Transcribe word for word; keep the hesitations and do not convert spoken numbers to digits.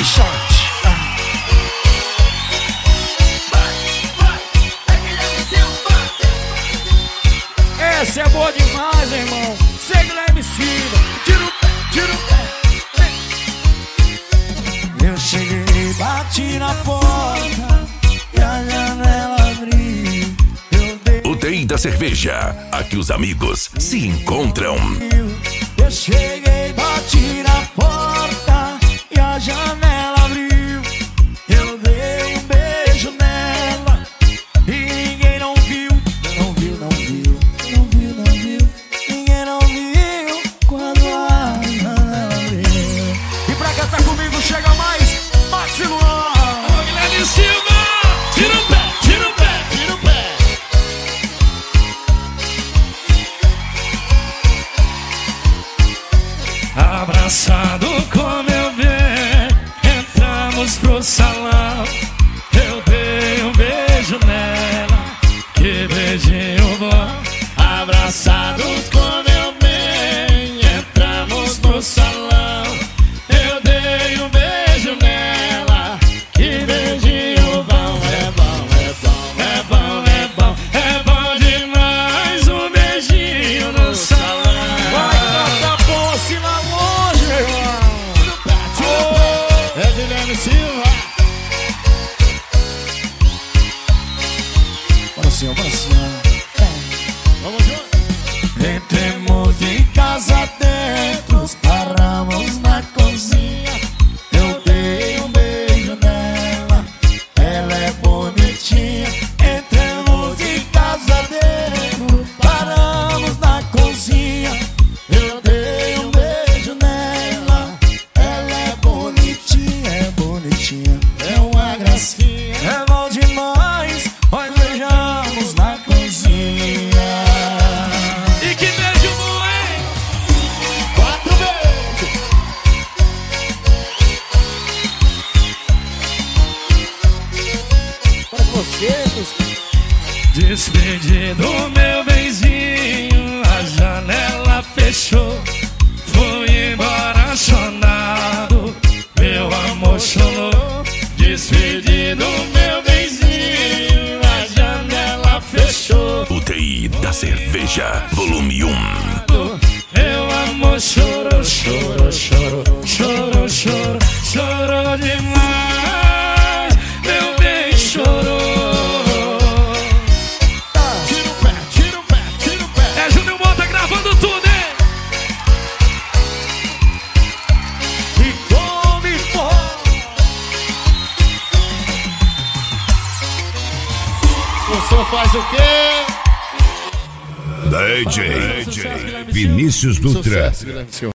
Guilherme Short. Essa é boa demais, irmão. Sei Guilherme Silva. Tira o pé, tira o pé. Eu cheguei e bati na porta e a janela abriu. Eu dei... O T I da cerveja. Aqui os amigos se encontram. Eu cheguei e bati na porta e a janela abriu. Eu dei um beijo nela e ninguém não viu. Não viu, não viu. Não viu, não viu. Ninguém não viu quando a janela abriu. E pra cantar comigo chega mais Maxi Luan. Ô Guilherme Silva, tira o pé, tira o pé, tira o pé. Abraçado com meu bem, entramos pro salão. Eu dei um beijo nela, que beijinho bom. Abraçados com meu bem, entramos no salão. Eu dei um beijo nela, que beijinho bom. É bom, é bom, é bom, é bom, é bom demais um beijinho no salão. Vai cantar bom assim lá longe, irmão. É Guilherme Silva. Bora assim, ó, bora assim, ó. Vamos junto. Entremos em casa dentro, paramos na cozinha. Eu dei um beijo nela, ela é bonitinha. Entramos em casa dentro, paramos na cozinha. Eu dei um beijo nela, ela é bonitinha, é bonitinha, é uma gracinha. É bom demais, nós beijamos na cozinha. E que beijo bom, hein? Quatro beijos. Para vocês, Despedi do meu benzinho, a janela fechou. Fui embora chorado, meu amor chorou. Despedi do meu benzinho, a janela fechou. O T I da cerveja, volume um. Meu amor chorou, chorou, chorou, chorou, chorou, chorou demais. Meu bem chorou. Tira o pé, tira o pé, tira o pé. É Júnior Mota gravando tudo, hein? e come forró. Você faz o quê? D J Vinícius Dutra. Sucesso, Guilherme Silva.